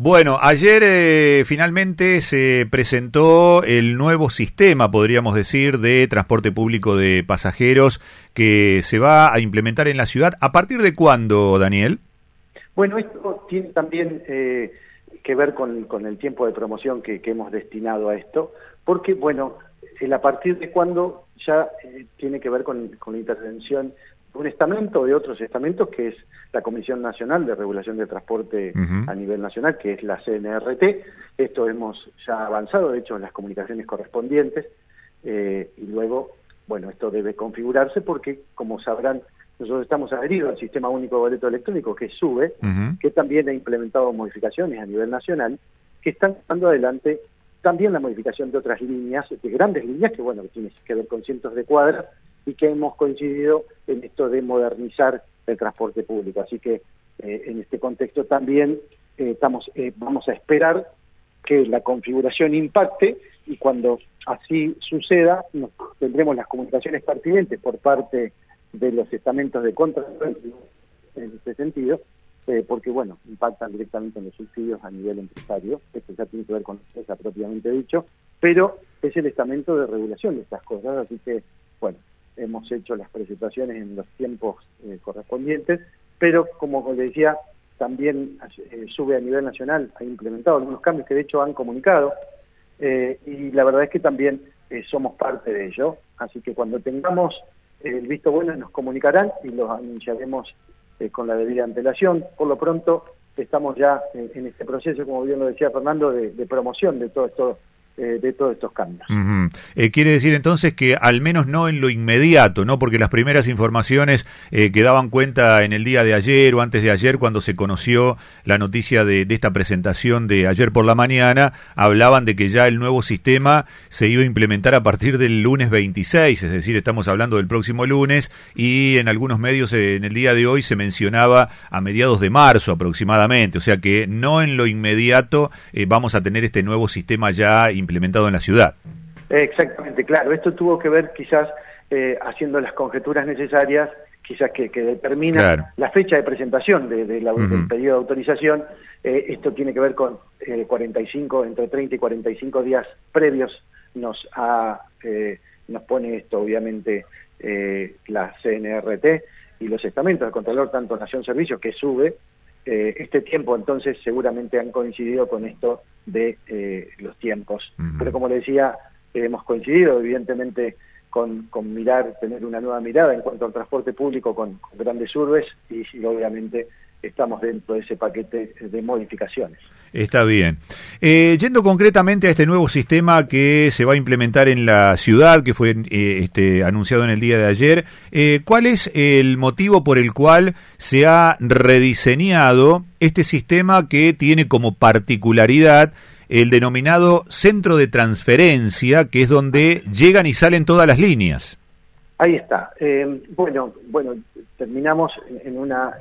Bueno, ayer finalmente se presentó el nuevo sistema, podríamos decir, de transporte público de pasajeros que se va a implementar en la ciudad. ¿A partir de cuándo, Daniel? Bueno, esto tiene también que ver con el tiempo de promoción que hemos destinado a esto, porque, bueno, a partir de cuándo ya tiene que ver con la intervención de un estamento o de otros estamentos, que es la Comisión Nacional de Regulación de Transporte a nivel nacional, que es la CNRT. Esto hemos ya avanzado, de hecho, en las comunicaciones correspondientes, y luego, bueno, esto debe configurarse porque, como sabrán, nosotros estamos adheridos al Sistema Único de Boleto Electrónico, que es SUBE, que también ha implementado modificaciones a nivel nacional, que están dando adelante también la modificación de otras líneas, de grandes líneas, que bueno, que tienen que ver con cientos de cuadras, y que hemos coincidido en esto de modernizar el transporte público. Así que en este contexto también vamos a esperar que la configuración impacte, y cuando así suceda tendremos las comunicaciones pertinentes por parte de los estamentos de contra en este sentido, porque bueno, impactan directamente en los subsidios a nivel empresario. Esto ya tiene que ver con la empresa propiamente dicho, pero es el estamento de regulación de estas cosas, así que bueno, hemos hecho las presentaciones en los tiempos correspondientes, pero como les decía, también SUBE a nivel nacional ha implementado algunos cambios que de hecho han comunicado, y la verdad es que también somos parte de ello, así que cuando tengamos el visto bueno nos comunicarán y los anunciaremos con la debida antelación. Por lo pronto estamos ya en este proceso, como bien lo decía Fernando, de promoción de todo esto, de todos estos cambios. Quiere decir entonces que al menos no en lo inmediato, ¿no? Porque las primeras informaciones que daban cuenta en el día de ayer o antes de ayer, cuando se conoció la noticia de esta presentación de ayer por la mañana, hablaban de que ya el nuevo sistema se iba a implementar a partir del lunes 26, es decir, estamos hablando del próximo lunes, y en algunos medios en el día de hoy se mencionaba a mediados de marzo aproximadamente, o sea que no en lo inmediato vamos a tener este nuevo sistema ya implementado en la ciudad. Exactamente, claro. Esto tuvo que ver quizás haciendo las conjeturas necesarias, quizás que determinan la fecha de presentación del pedido de autorización. Esto tiene que ver con 45, entre 30 y 45 días previos nos pone esto, obviamente, la CNRT y los estamentos de Contralor, tanto Nación Servicios, que SUBE. Este tiempo entonces seguramente han coincidido con esto de los tiempos, pero como le decía, hemos coincidido evidentemente con tener una nueva mirada en cuanto al transporte público con grandes urbes, y obviamente estamos dentro de ese paquete de modificaciones. Está bien. Yendo concretamente a este nuevo sistema que se va a implementar en la ciudad, que fue anunciado en el día de ayer, ¿cuál es el motivo por el cual se ha rediseñado este sistema que tiene como particularidad el denominado centro de transferencia, que es donde llegan y salen todas las líneas? Ahí está. Bueno, terminamos en la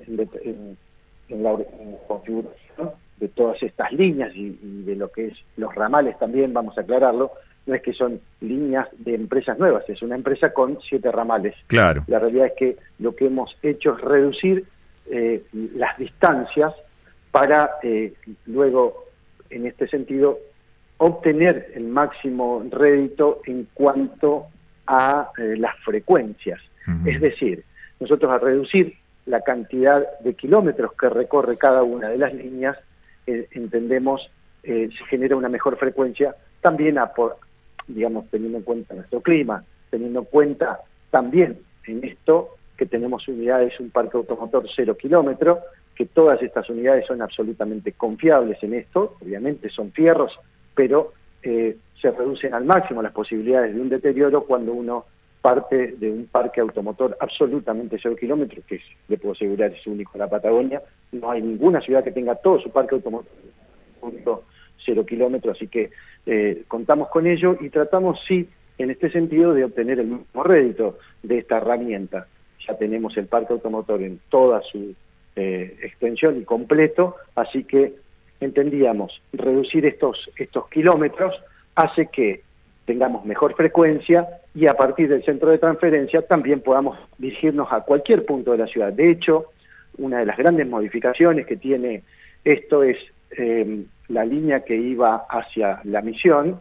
configuración de todas estas líneas y de lo que es los ramales también, vamos a aclararlo. No es que son líneas de empresas nuevas, es una empresa con 7 ramales. Claro. La realidad es que lo que hemos hecho es reducir las distancias para luego, en este sentido, obtener el máximo rédito en cuanto a las frecuencias. Es decir, nosotros al reducir la cantidad de kilómetros que recorre cada una de las líneas, entendemos se genera una mejor frecuencia, también digamos, teniendo en cuenta nuestro clima, teniendo en cuenta también en esto que tenemos unidades, un parque automotor 0 kilómetro, que todas estas unidades son absolutamente confiables en esto, obviamente son fierros, pero se reducen al máximo las posibilidades de un deterioro cuando uno parte de un parque automotor absolutamente 0 kilómetros, que le puedo asegurar es único en la Patagonia. No hay ninguna ciudad que tenga todo su parque automotor 0 kilómetros, así que contamos con ello y tratamos, sí, en este sentido, de obtener el mismo rédito de esta herramienta. Ya tenemos el parque automotor en toda su extensión y completo, así que entendíamos reducir estos kilómetros hace que tengamos mejor frecuencia y a partir del centro de transferencia también podamos dirigirnos a cualquier punto de la ciudad. De hecho, una de las grandes modificaciones que tiene esto es la línea que iba hacia La Misión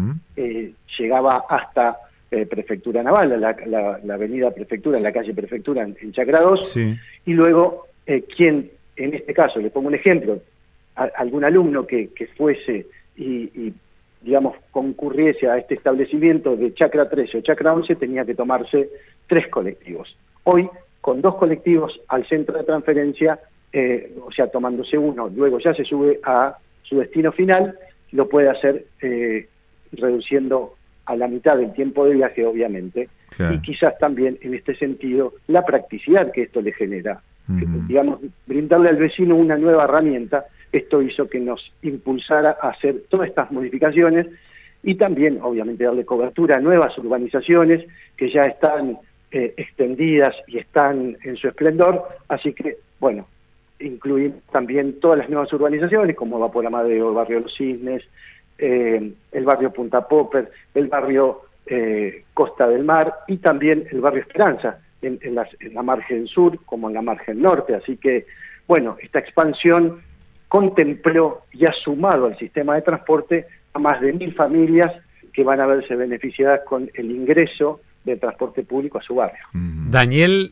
llegaba hasta Prefectura Naval, la avenida Prefectura, la calle Prefectura en Chacra 2, y luego quien, en este caso, le pongo un ejemplo, algún alumno que fuese y digamos, concurriese a este establecimiento de Chacra 13 o Chacra 11, tenía que tomarse 3 colectivos. Hoy, con 2 colectivos al centro de transferencia, o sea, tomándose uno, luego ya se sube a su destino final, lo puede hacer reduciendo a la mitad del tiempo de viaje, obviamente, claro. Y quizás también, en este sentido, la practicidad que esto le genera. Digamos, brindarle al vecino una nueva herramienta. Esto hizo que nos impulsara a hacer todas estas modificaciones y también, obviamente, darle cobertura a nuevas urbanizaciones que ya están extendidas y están en su esplendor. Así que, bueno, incluir también todas las nuevas urbanizaciones, como Vapor Amadeo, el barrio Los Cisnes, el barrio Punta Popper, el barrio Costa del Mar y también el barrio Esperanza, en la margen sur como en la margen norte. Así que, bueno, esta expansión contempló y ha sumado al sistema de transporte a más de 1.000 familias que van a verse beneficiadas con el ingreso del transporte público a su barrio. Daniel,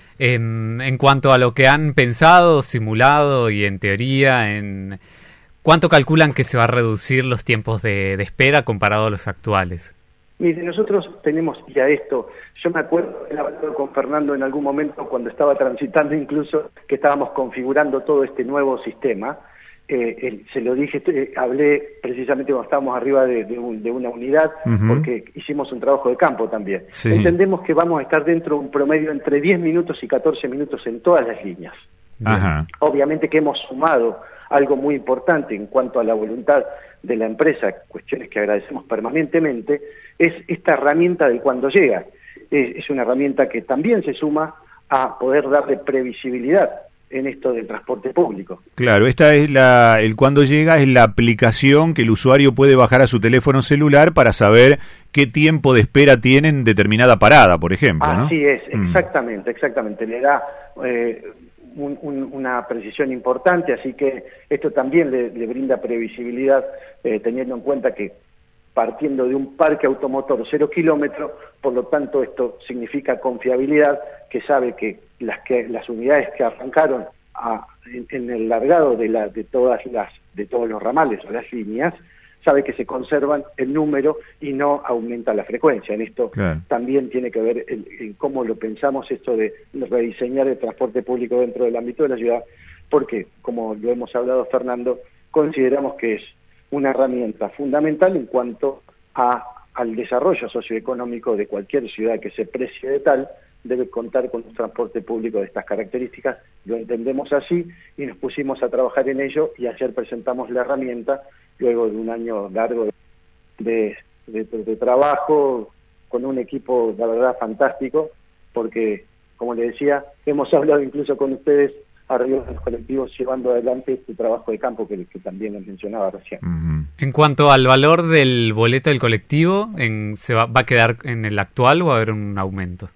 en cuanto a lo que han pensado, simulado y en teoría, ¿cuánto calculan que se va a reducir los tiempos de espera comparado a los actuales? Mire, nosotros tenemos ya esto. Yo me acuerdo de hablado con Fernando en algún momento cuando estaba transitando, incluso que estábamos configurando todo este nuevo sistema. Se lo dije, hablé precisamente cuando estábamos arriba de una unidad, porque hicimos un trabajo de campo también. Sí. Entendemos que vamos a estar dentro de un promedio entre 10 minutos y 14 minutos en todas las líneas. Ajá. Obviamente que hemos sumado algo muy importante en cuanto a la voluntad de la empresa, cuestiones que agradecemos permanentemente, es esta herramienta del cuando llega. Es una herramienta que también se suma a poder darle previsibilidad en esto del transporte público. Claro, esta es el cuando llega, es la aplicación que el usuario puede bajar a su teléfono celular para saber qué tiempo de espera tiene en determinada parada, por ejemplo, ¿no? Así es, exactamente. Le da una precisión importante, así que esto también le brinda previsibilidad, teniendo en cuenta que partiendo de un parque automotor 0 kilómetros, por lo tanto esto significa confiabilidad, que sabe que las unidades que arrancaron en el largado de todos los ramales o las líneas, sabe que se conservan el número y no aumenta la frecuencia. En esto también tiene que ver en cómo lo pensamos esto de rediseñar el transporte público dentro del ámbito de la ciudad, porque, como lo hemos hablado, Fernando, consideramos que es una herramienta fundamental en cuanto al desarrollo socioeconómico de cualquier ciudad que se precie de tal, debe contar con un transporte público de estas características. Lo entendemos así y nos pusimos a trabajar en ello, y ayer presentamos la herramienta luego de un año largo de trabajo con un equipo, la verdad, fantástico, porque, como le decía, hemos hablado incluso con ustedes arriba de los colectivos llevando adelante este trabajo de campo que también les mencionaba recién. En cuanto al valor del boleto del colectivo, ¿se va a quedar en el actual o va a haber un aumento?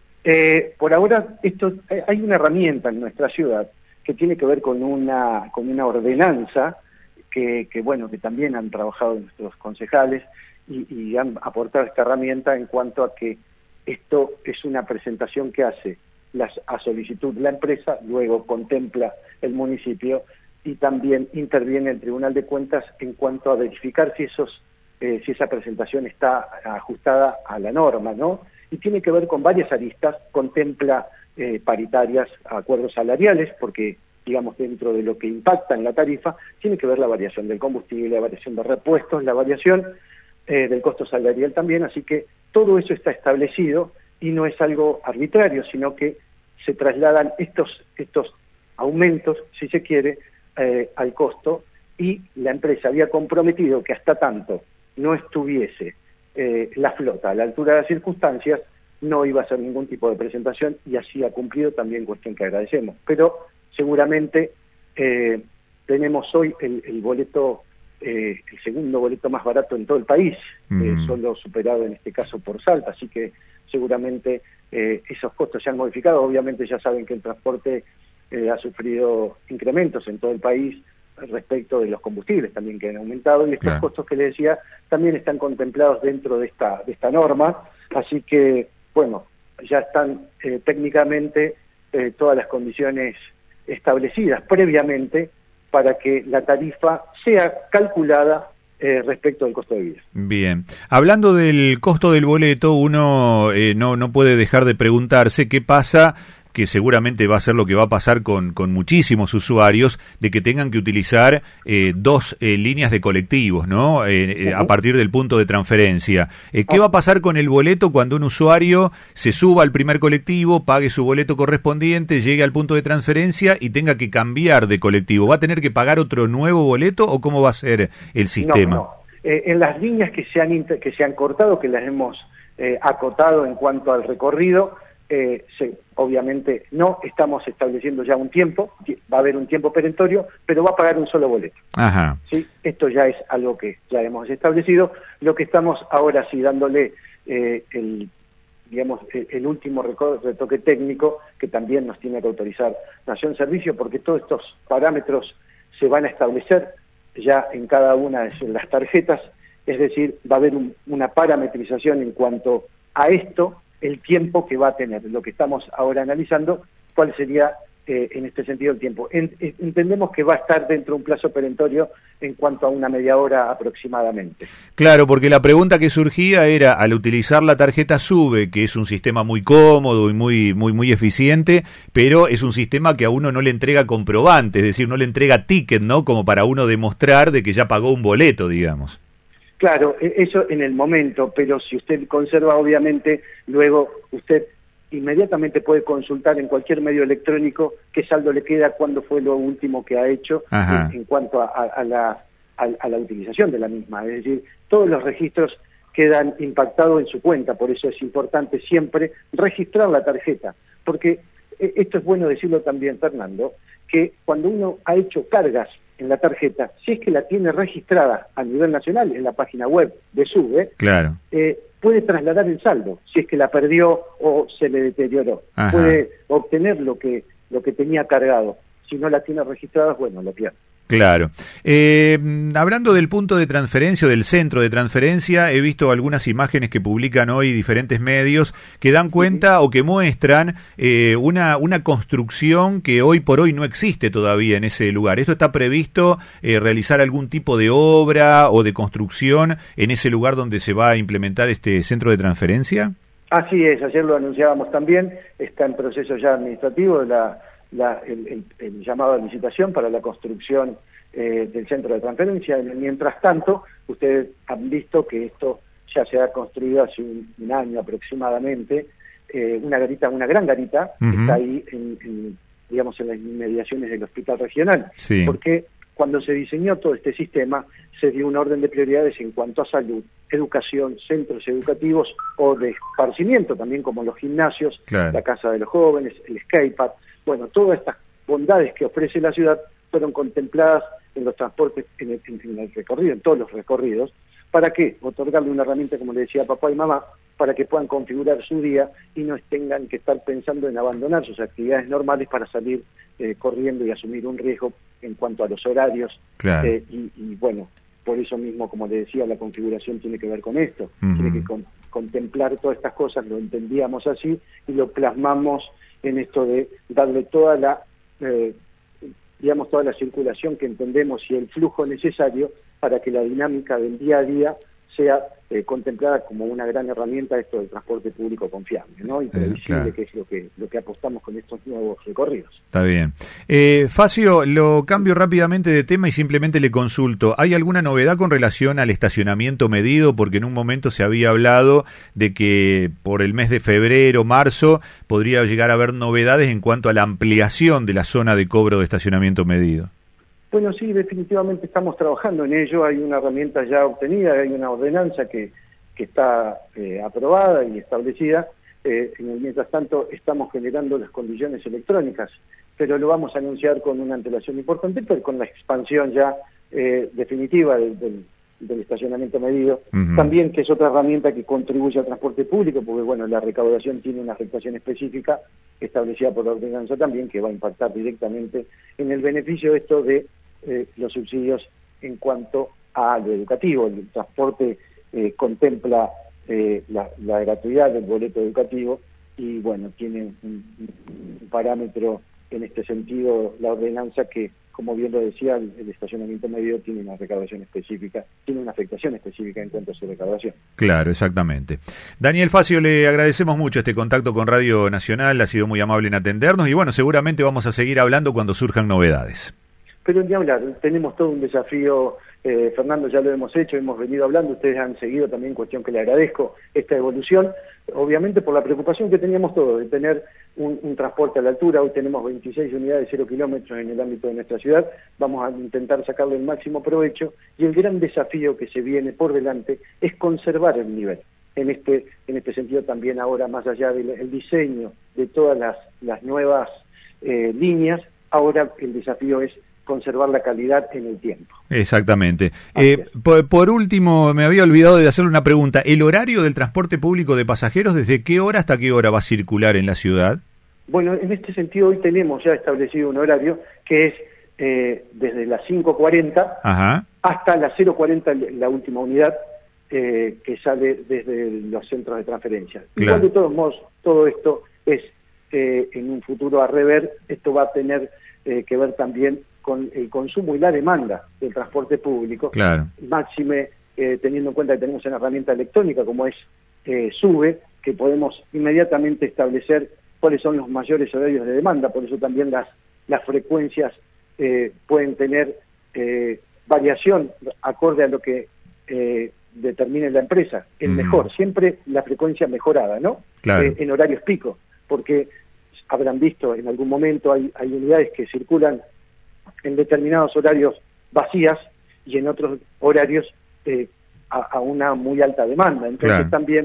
Por ahora hay una herramienta en nuestra ciudad que tiene que ver con una ordenanza que también han trabajado nuestros concejales y han aportado esta herramienta en cuanto a que esto es una presentación que hace a solicitud la empresa, luego contempla el municipio y también interviene el Tribunal de Cuentas en cuanto a verificar si esa presentación está ajustada a la norma, ¿no? Y tiene que ver con varias aristas, contempla paritarias, acuerdos salariales, porque, digamos, dentro de lo que impacta en la tarifa, tiene que ver la variación del combustible, la variación de repuestos, la variación del costo salarial también, así que todo eso está establecido y no es algo arbitrario, sino que se trasladan estos aumentos, si se quiere, al costo, y la empresa había comprometido que hasta tanto no estuviese la flota a la altura de las circunstancias, no iba a hacer ningún tipo de presentación, y así ha cumplido, también cuestión que agradecemos. Pero seguramente tenemos hoy el boleto, el segundo boleto más barato en todo el país, solo superado en este caso por Salta, así que seguramente esos costos se han modificado. Obviamente ya saben que el transporte ha sufrido incrementos en todo el país respecto de los combustibles también que han aumentado, y estos costos que le decía también están contemplados dentro de esta norma, así que, bueno, ya están técnicamente todas las condiciones establecidas previamente para que la tarifa sea calculada respecto al costo de vida. Bien. Hablando del costo del boleto, uno no puede dejar de preguntarse qué pasa, que seguramente va a ser lo que va a pasar con muchísimos usuarios, de que tengan que utilizar dos líneas de colectivos, ¿no? A partir del punto de transferencia. ¿Qué va a pasar con el boleto cuando un usuario se suba al primer colectivo, pague su boleto correspondiente, llegue al punto de transferencia y tenga que cambiar de colectivo? ¿Va a tener que pagar otro nuevo boleto o cómo va a ser el sistema? No. En las líneas que se han cortado, que las hemos acotado en cuanto al recorrido, obviamente no estamos estableciendo ya un tiempo, va a haber un tiempo perentorio, pero va a pagar un solo boleto. Ajá. ¿Sí? Esto ya es algo que ya hemos establecido. Lo que estamos ahora sí dándole el último retoque técnico, que también nos tiene que autorizar Nación Servicio, porque todos estos parámetros se van a establecer ya en cada una de las tarjetas, es decir, va a haber una parametrización en cuanto a esto, el tiempo que va a tener. Lo que estamos ahora analizando, cuál sería en este sentido el tiempo. Entendemos que va a estar dentro de un plazo perentorio en cuanto a una media hora aproximadamente. Claro, porque la pregunta que surgía era, al utilizar la tarjeta SUBE, que es un sistema muy cómodo y muy eficiente, pero es un sistema que a uno no le entrega comprobante, es decir, no le entrega ticket, ¿no? Como para uno demostrar de que ya pagó un boleto, digamos. Claro, eso en el momento, pero si usted conserva, obviamente, luego usted inmediatamente puede consultar en cualquier medio electrónico qué saldo le queda, cuándo fue lo último que ha hecho en cuanto a la utilización de la misma. Es decir, todos los registros quedan impactados en su cuenta, por eso es importante siempre registrar la tarjeta, porque esto es bueno decirlo también, Fernando, que cuando uno ha hecho cargas en la tarjeta, si es que la tiene registrada a nivel nacional en la página web de SUBE, claro, puede trasladar el saldo, si es que la perdió o se le deterioró. Ajá. Puede obtener lo que tenía cargado. Si no la tiene registrada, bueno, lo pierde. Claro. Hablando del punto de transferencia o del centro de transferencia, he visto algunas imágenes que publican hoy diferentes medios que dan cuenta o que muestran una construcción que hoy por hoy no existe todavía en ese lugar. ¿Esto está previsto realizar algún tipo de obra o de construcción en ese lugar donde se va a implementar este centro de transferencia? Así es, ayer lo anunciábamos también, está en proceso ya administrativo el llamado a licitación para la construcción del centro de transferencia. Mientras tanto, ustedes han visto que esto ya se ha construido hace un año aproximadamente, una gran garita, que está ahí en las inmediaciones del hospital regional, sí. Porque cuando se diseñó todo este sistema, se dio un orden de prioridades en cuanto a salud, educación, centros educativos o de esparcimiento, también como los gimnasios, claro, la casa de los jóvenes, el skatepark. Bueno, todas estas bondades que ofrece la ciudad fueron contempladas en los transportes, en el recorrido, en todos los recorridos. ¿Para qué? Otorgarle una herramienta, como le decía papá y mamá, para que puedan configurar su día y no tengan que estar pensando en abandonar sus actividades normales para salir corriendo y asumir un riesgo en cuanto a los horarios. Claro. Y bueno, por eso mismo, como le decía, la configuración tiene que ver con esto. Tiene que contemplar todas estas cosas, lo entendíamos así y lo plasmamos en esto de darle toda la circulación que entendemos y el flujo necesario para que la dinámica del día a día sea contemplada como una gran herramienta esto del transporte público confiable, ¿no? Y previsible, claro, que es lo que apostamos con estos nuevos recorridos. Está bien. Facio, lo cambio rápidamente de tema y simplemente le consulto. ¿Hay alguna novedad con relación al estacionamiento medido? Porque en un momento se había hablado de que por el mes de febrero, marzo, podría llegar a haber novedades en cuanto a la ampliación de la zona de cobro de estacionamiento medido. Bueno, sí, definitivamente estamos trabajando en ello. Hay una herramienta ya obtenida, hay una ordenanza que está aprobada y establecida. Mientras tanto, estamos generando las condiciones electrónicas, pero lo vamos a anunciar con una antelación importante, pero con la expansión ya definitiva del estacionamiento medido. También, que es otra herramienta que contribuye al transporte público, porque bueno, la recaudación tiene una afectación específica establecida por la ordenanza también, que va a impactar directamente en el beneficio de esto de los subsidios en cuanto a lo educativo. El transporte contempla la gratuidad del boleto educativo y bueno, tiene un parámetro en este sentido la ordenanza que, como bien lo decía, el estacionamiento medio tiene una recaudación específica, tiene una afectación específica en cuanto a su recaudación. Claro, exactamente. Daniel Facio, le agradecemos mucho este contacto con Radio Nacional, ha sido muy amable en atendernos y bueno, seguramente vamos a seguir hablando cuando surjan novedades. Pero ni hablar, tenemos todo un desafío, Fernando, ya lo hemos hecho, hemos venido hablando, ustedes han seguido también, cuestión que le agradezco, esta evolución, obviamente por la preocupación que teníamos todos de tener un transporte a la altura. Hoy tenemos 26 unidades 0 kilómetros en el ámbito de nuestra ciudad, vamos a intentar sacarle el máximo provecho y el gran desafío que se viene por delante es conservar el nivel. En este sentido también ahora, más allá del diseño de todas las nuevas líneas, ahora el desafío es conservar la calidad en el tiempo. Exactamente. Por último, me había olvidado de hacerle una pregunta. ¿El horario del transporte público de pasajeros, desde qué hora hasta qué hora va a circular en la ciudad? Bueno, en este sentido hoy tenemos ya establecido un horario que es desde las 5:40 hasta las 0:40 la última unidad que sale desde los centros de transferencia. Claro. Igual de todos modos, todo esto es en un futuro a rever, esto va a tener que ver también con el consumo y la demanda del transporte público, claro, máxime teniendo en cuenta que tenemos una herramienta electrónica como es SUBE, que podemos inmediatamente establecer cuáles son los mayores horarios de demanda, por eso también las frecuencias pueden tener variación acorde a lo que determine la empresa, el mejor, siempre la frecuencia mejorada, ¿no? Claro. En horarios pico, porque habrán visto en algún momento hay unidades que circulan en determinados horarios vacías y en otros horarios a una muy alta demanda. Entonces claro, también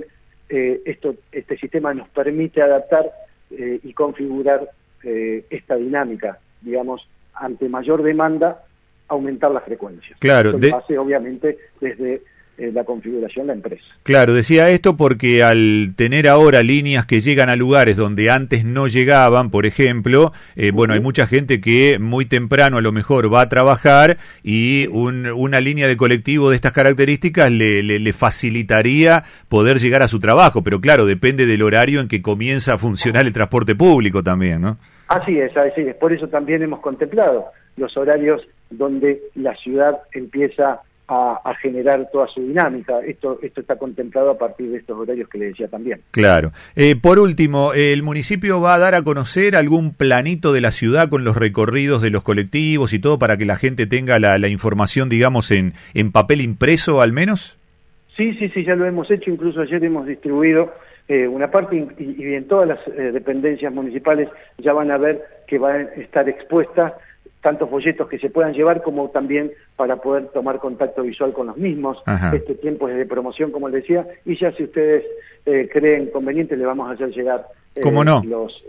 este sistema nos permite adaptar y configurar esta dinámica, digamos, ante mayor demanda, aumentar la frecuencia. Claro. Eso lo hace obviamente desde la configuración la empresa. Claro, decía esto porque al tener ahora líneas que llegan a lugares donde antes no llegaban, por ejemplo, bueno, hay mucha gente que muy temprano a lo mejor va a trabajar y una línea de colectivo de estas características le facilitaría poder llegar a su trabajo, pero claro, depende del horario en que comienza a funcionar el transporte público también, ¿no? Así es, por eso también hemos contemplado los horarios donde la ciudad empieza a generar toda su dinámica. Esto está contemplado a partir de estos horarios que le decía también. Claro. Por último, ¿el municipio va a dar a conocer algún planito de la ciudad con los recorridos de los colectivos y todo para que la gente tenga la información, digamos, en papel impreso al menos? Sí, ya lo hemos hecho. Incluso ayer hemos distribuido una parte y en todas las dependencias municipales ya van a ver que van a estar expuestas tantos folletos que se puedan llevar como también para poder tomar contacto visual con los mismos. Ajá. Este tiempo es de promoción, como les decía, y ya si ustedes creen conveniente, le vamos a hacer llegar ¿cómo no?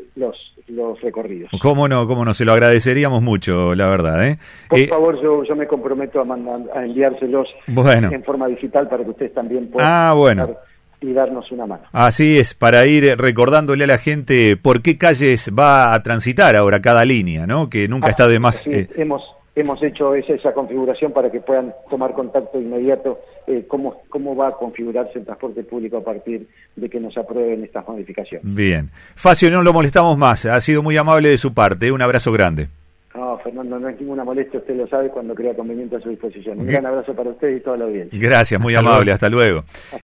los recorridos. ¿Cómo no? Se lo agradeceríamos mucho, la verdad. Por favor, yo me comprometo a enviárselos en forma digital para que ustedes también puedan y darnos una mano. Así es, para ir recordándole a la gente por qué calles va a transitar ahora cada línea, ¿no? Que nunca está de más. Hemos hecho esa configuración para que puedan tomar contacto inmediato cómo va a configurarse el transporte público a partir de que nos aprueben estas modificaciones. Bien. Facio, no lo molestamos más, ha sido muy amable de su parte, un abrazo grande. No, Fernando, no es ninguna molestia, usted lo sabe, cuando crea conveniente a su disposición. Un gran abrazo para usted y toda la audiencia. Gracias, muy amable, hasta luego.